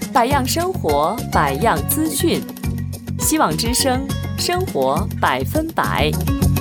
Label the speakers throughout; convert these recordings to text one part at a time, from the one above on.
Speaker 1: 百样生活，百样资讯。希望之声，生活100%。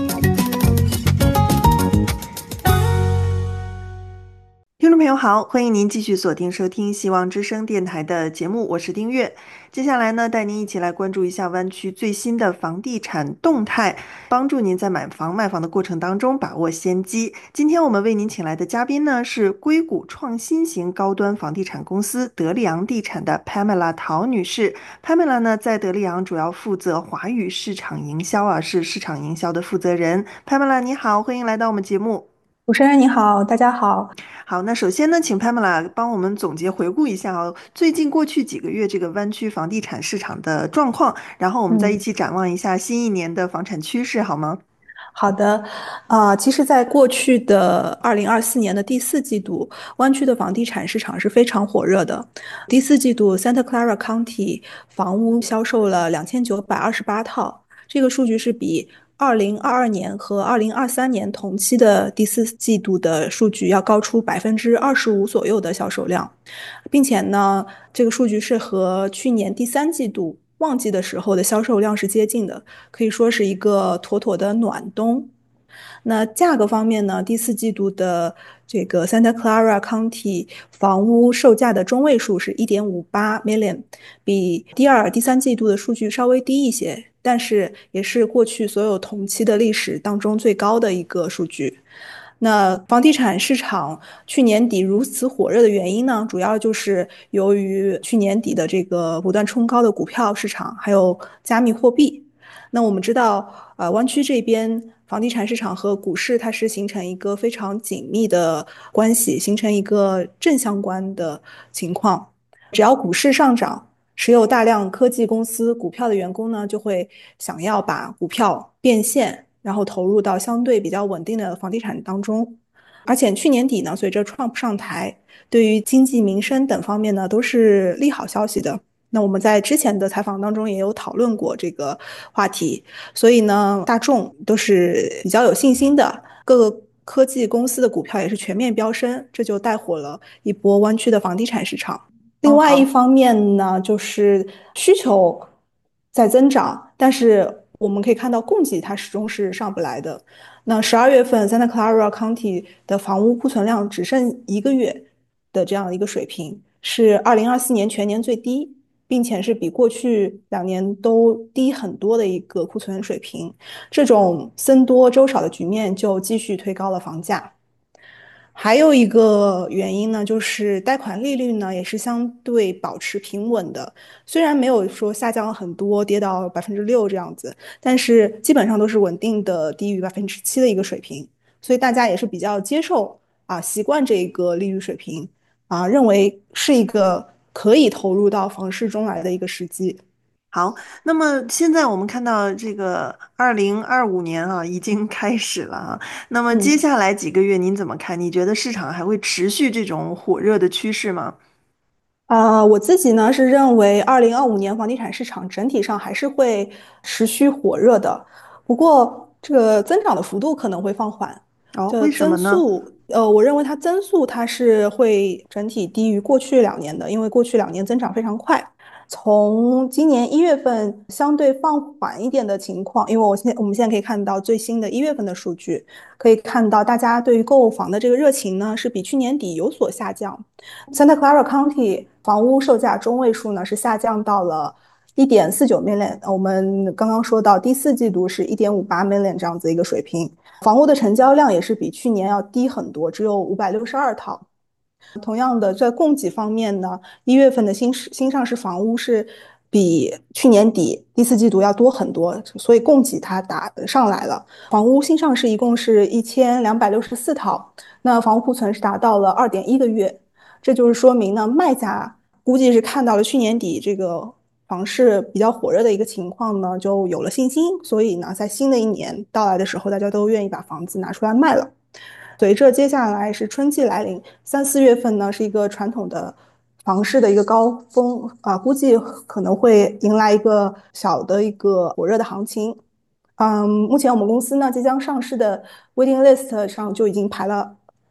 Speaker 2: 听众朋友好，欢迎您继续锁定收听希望之声电台的节目，我是丁月。接下来呢，带您一起来关注一下湾区最新的房地产动态，帮助您在买房卖房的过程当中把握先机。今天我们为您请来的嘉宾呢是硅谷创新型高端房地产公司德利昂地产的 Pamela 陶女士。Pamela 呢在德利昂主要负责华语市场营销是市场营销的负责人。Pamela 你好，欢迎来到我们节目。
Speaker 3: 主持人你好，大家好。
Speaker 2: 好，那首先呢，请 Pamela 帮我们总结回顾一下最近过去几个月这个湾区房地产市场的状况，然后我们再一
Speaker 3: 嗯，
Speaker 2: 起展望一下新一年的房产趋势，好吗？
Speaker 3: 好的。其实，在过去的2024年的第四季度，湾区的房地产市场是非常火热的。第四季度，Santa Clara County 房屋销售了2928套，这个数据是比2022年和2023年同期的第四季度的数据要高出25%左右的销售量，并且呢，这个数据是和去年第三季度旺季的时候的销售量是接近的，可以说是一个妥妥的暖冬。那价格方面呢，第四季度的这个 Santa Clara County 房屋售价的中位数是1.58 million，比第二、第三季度的数据稍微低一些，但是也是过去所有同期的历史当中最高的一个数据。那房地产市场去年底如此火热的原因呢，主要就是由于去年底的这个不断冲高的股票市场，还有加密货币。那我们知道，湾区这边房地产市场和股市它是形成一个非常紧密的关系，形成一个正相关的情况。只要股市上涨，持有大量科技公司股票的员工呢，就会想要把股票变现，然后投入到相对比较稳定的房地产当中。而且去年底呢，随着 Trump 上台，对于经济民生等方面呢，都是利好消息的。那我们在之前的采访当中也有讨论过这个话题，所以呢，大众都是比较有信心的，各个科技公司的股票也是全面飙升，这就带火了一波湾区的房地产市场。另
Speaker 2: 哦，好。
Speaker 3: 外一方面呢，就是需求在增长，但是我们可以看到供给它始终是上不来的。那12月份 Santa Clara County 的房屋库存量只剩一个月的这样一个水平，是2024年全年最低，并且是比过去2年都低很多的一个库存水平。这种僧多粥少的局面就继续推高了房价。还有一个原因呢，就是贷款利率呢也是相对保持平稳的，虽然没有说下降很多，跌到6%这样子，但是基本上都是稳定的低于7%的一个水平，所以大家也是比较接受习惯这个利率水平认为是一个可以投入到房市中来的一个时机。
Speaker 2: 好，那么现在我们看到这个2025年已经开始了那么接
Speaker 3: 嗯。
Speaker 2: 下来几个月您怎么看？你觉得市场还会持续这种火热的趋势吗？
Speaker 3: 我自己呢是认为，2025年房地产市场整体上还是会持续火热的，不过这个增长的幅度可能会放缓。
Speaker 2: 哦，为什
Speaker 3: 就增
Speaker 2: 么呢？
Speaker 3: 速，我认为它增速它是会整体低于过去两年的，因为过去两年增长非常快。从今年1月份相对放缓一点的情况，因为我们现在可以看到最新的1月份的数据，可以看到大家对于购房的这个热情呢是比去年底有所下降。Santa Clara County 房屋售价中位数呢是下降到了1.49 million，我们刚刚说到第四季度是1.58 million 这样子一个水平，房屋的成交量也是比去年要低很多，只有562套。同样的，在供给方面呢，1月份的新上市房屋是比去年底第四季度要多很多，所以供给它打上来了。房屋新上市一共是1264套，那房屋库存是达到了2.1个月，这就是说明呢，卖家估计是看到了去年底这个房市比较火热的一个情况呢，就有了信心，所以呢，在新的一年到来的时候，大家都愿意把房子拿出来卖了。随着接下来是春季来临，3、4月份呢是一个传统的房市的一个高峰估计可能会迎来一个小的一个火热的行情。目前我们公司呢即将上市的 waiting list 上就已经排了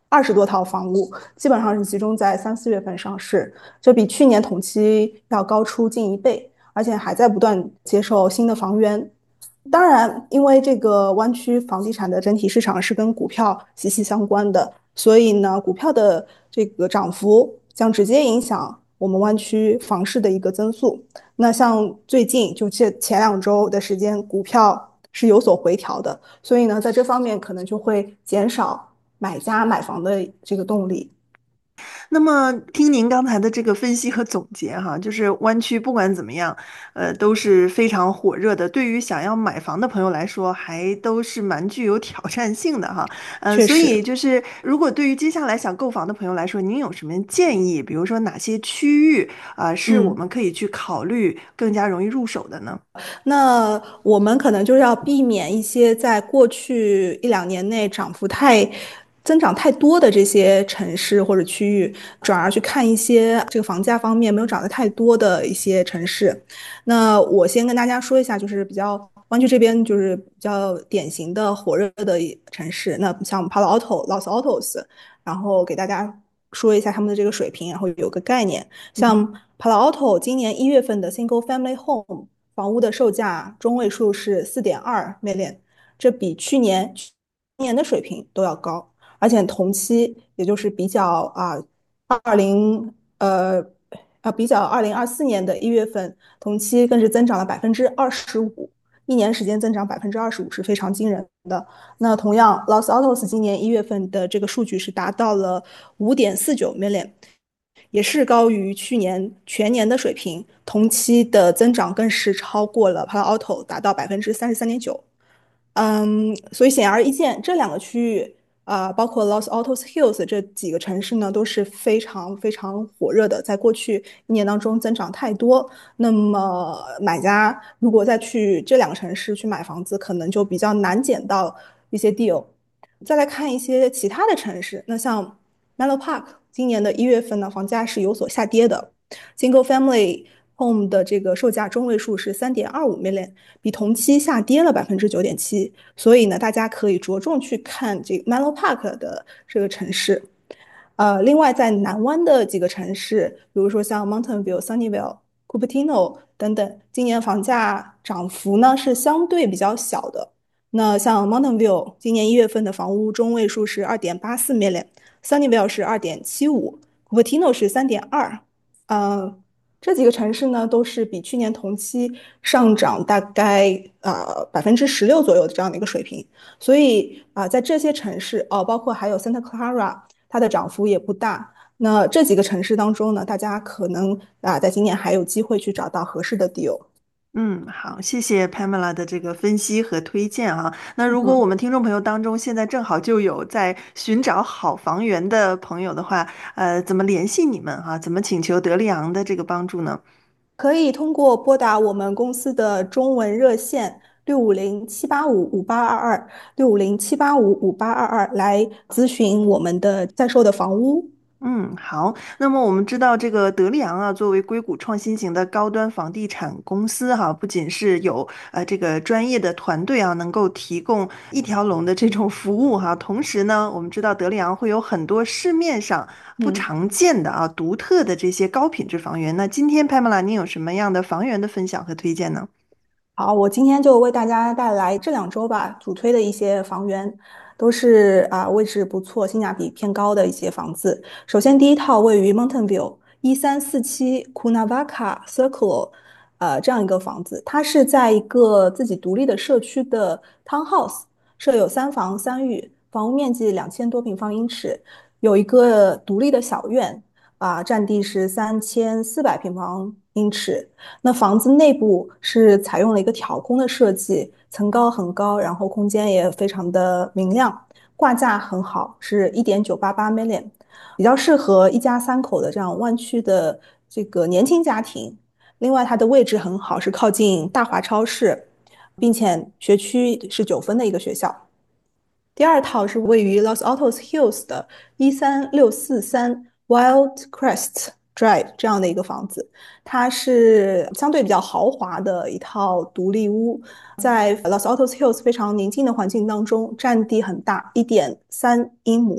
Speaker 3: 20多套房屋，基本上是集中在3、4月份上市，这比去年同期要高出近1倍，而且还在不断接受新的房源。当然，因为这个湾区房地产的整体市场是跟股票息息相关的，所以呢，股票的这个涨幅将直接影响我们湾区房市的一个增速。那像最近就前2周的时间，股票是有所回调的，所以呢，在这方面可能就会减少买家买房的这个动力。
Speaker 2: 那么听您刚才的这个分析和总结哈，就是湾区不管怎么样，都是非常火热的。对于想要买房的朋友来说，还都是蛮具有挑战性的哈。所以
Speaker 3: 确实，
Speaker 2: 就是如果对于接下来想购房的朋友来说，您有什么建议？比如说哪些区域是我
Speaker 3: 嗯。
Speaker 2: 们可以去考虑更加容易入手的呢？
Speaker 3: 那我们可能就是要避免一些在过去1、2年内增长太多的这些城市或者区域，转而去看一些这个房价方面没有涨得太多的一些城市。那我先跟大家说一下，就是比较湾区这边就是比较典型的火热的城市，那像 Palo Alto、Los Altos，然后给大家说一下他们的这个水平，然后有个概念。
Speaker 2: 嗯。
Speaker 3: 像 Palo Alto 今年1月份的 Single Family Home 房屋的售价中位数是4.2 million，这比去年的水平都要高，而且同期也就是比较2024年的1月份同期更是增长了25%，一年时间增长25%是非常惊人的。那同样，Los Altos 今年1月份的这个数据是达到了5.49 million，也是高于去年全年的水平，同期的增长更是超过了 Palo Alto，达到33.9%。所以显而易见，这两个区域包括 Los Altos Hills 这几个城市呢，都是非常非常火热的，在过去1年当中增长太多。那么买家如果再去这两个城市去买房子，可能就比较难捡到一些 deal。再来看一些其他的城市，那像 Menlo Park 今年的1月份呢，房价是有所下跌的，Single Family Home 的这个售价中位数是3.25 million，比同期下跌了9.7%。所以呢，大家可以着重去看这个 Menlo Park 的这个城市。另外在南湾的几个城市，比如说像 Mountain View、Sunnyvale、Cupertino 等等，今年房价涨幅呢是相对比较小的。那像 Mountain View 今年1月份的房屋中位数是2.84 million，Sunnyvale 是2.75，Cupertino 是3.2。这几个城市呢，都是比去年同期上涨大概16%左右的这样的一个水平。所以在这些城市包括还有 Santa Clara，它的涨幅也不大。那这几个城市当中呢，大家可能在今年还有机会去找到合适的 deal。
Speaker 2: 好，谢谢 Pamela 的这个分析和推荐啊。那如果我
Speaker 3: 嗯。
Speaker 2: 们听众朋友当中现在正好就有在寻找好房源的朋友的话，怎么联系你们啊？怎么请求德利昂的这个帮助呢？
Speaker 3: 可以通过拨打我们公司的中文热线650-785-5822650-785-5822来咨询我们的在售的房屋。
Speaker 2: 好。那么我们知道，这个德利昂啊，作为硅谷创新型的高端房地产公司哈，不仅是有这个专业的团队啊，能够提供一条龙的这种服务哈，同时呢，我们知道德利昂会有很多市面上不
Speaker 3: 嗯。
Speaker 2: 常见的独特的这些高品质房源。那今天 Pamela，您有什么样的房源的分享和推荐呢？
Speaker 3: 好，我今天就为大家带来这2周吧主推的一些房源，都是位置不错、性价比偏高的一些房子。首先，第一套位于 Mountain View 1347 Cuernavaca Circle，这样一个房子，它是在一个自己独立的社区的 townhouse，设有3房3浴，房屋面积2000多平方英尺，有一个独立的小院，占地是3400平方英尺。那房子内部是采用了一个挑空的设计，层高很高，然后空间也非常的明亮，挂价很好，是1.988 million，比较适合一家3口的这样湾区的这个年轻家庭。另外，它的位置很好，是靠近大华超市，并且学区是9分的一个学校。第二套是位于 Los Altos Hills 的13643 Wildcrest Drive 这样的一个房子，它是相对比较豪华的一套独立屋，在 Los Altos Hills 非常宁静的环境当中，占地很大，1.3英亩。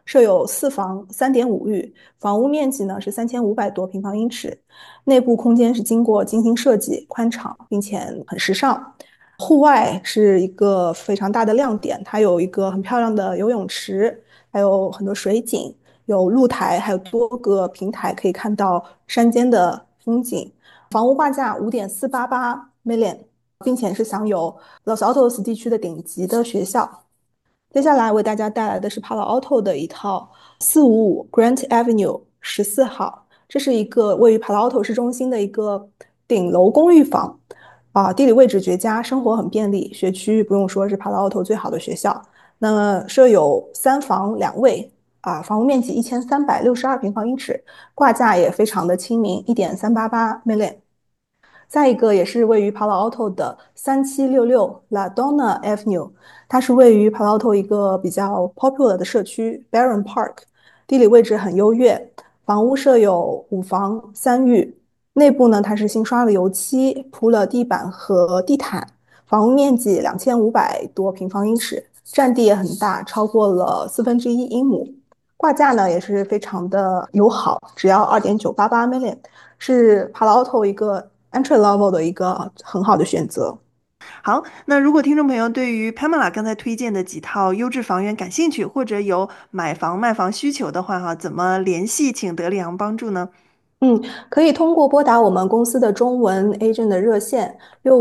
Speaker 3: 设有4房3.5浴，房屋面积呢是3500多平方英尺，内部空间是经过精心设计，宽敞并且很时尚。户外是一个非常大的亮点，它有一个很漂亮的游泳池，还有很多水景，有露台，还有多个平台可以看到山间的风景。房屋挂价5.488 million，并且是享有 Los Altos 地区的顶级的学校。接下来为大家带来的是 Palo Alto 的一套455 Grant Avenue 14号，这是一个位于 Palo Alto 市中心的一个顶楼公寓房，地理位置绝佳，生活很便利，学区不用说是 Palo Alto 最好的学校。那么设有3房2卫，房屋面积1362平方英尺，挂价也非常的亲民，1.388 million。再一个也是位于 Palo Alto 的3766 La Donna Avenue，它是位于 Palo Alto 一个比较 popular 的社区 Barron Park，地理位置很优越，房屋设有5房3浴，内部呢它是新刷了油漆，铺了地板和地毯，房屋面积2500多平方英尺，占地也很大，超过了1/4英亩。挂价呢也是非常的友好，只要2.988 million，是 Palo Alto 一个 entry level 的一个很好的选择。
Speaker 2: 好，那如果听众朋友对于 Pamela 刚才推荐的几套优质房源感兴趣，或者有买房卖房需求的话，哈，怎么联系请德里昂帮助呢？
Speaker 3: 可以通过拨打我们公司的中文 agent 的热线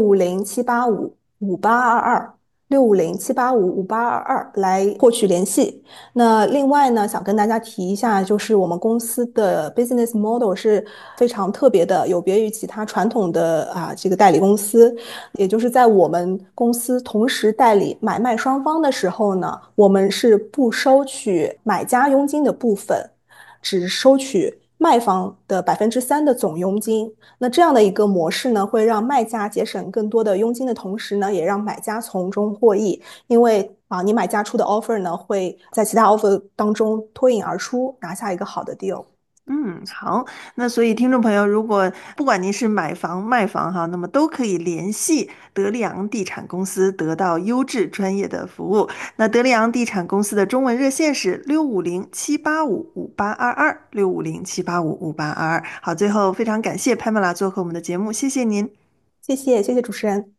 Speaker 3: 650-785-5822650-785-5822来获取联系。那另外呢，想跟大家提一下，就是我们公司的 business model 是非常特别的，有别于其他传统的这个代理公司，也就是在我们公司同时代理买卖双方的时候呢，我们是不收取买家佣金的部分，只收取卖方的3%的总佣金。那这样的一个模式呢，会让卖家节省更多的佣金的同时呢，也让买家从中获益。因为你买家出的 offer 呢，会在其他 offer 当中脱颖而出，拿下一个好的 deal。
Speaker 2: 好，那所以听众朋友，如果不管您是买房卖房哈，那么都可以联系德利昂地产公司，得到优质专业的服务。那德利昂地产公司的中文热线是650-785-5822650-785-5822。好，最后非常感谢 Pamela 做客我们的节目，谢谢您。
Speaker 3: 谢谢，谢谢主持人。